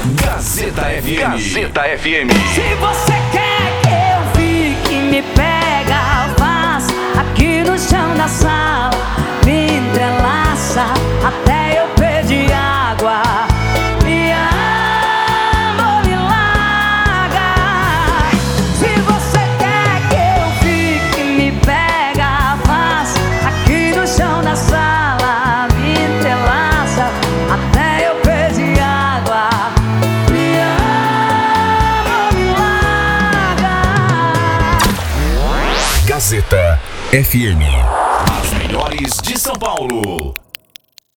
Gazeta FM. Gazeta FM. Se você quer que eu fique, me pega, faz aqui no chão da sala, me entrelaça até eu pedir água. Me ama, me larga. Se você quer que eu fique, me pega, faz aqui no chão da sala, me entrelaça até eu pedir água. Me ama, me larga. Gazeta FM. As melhores de São Paulo.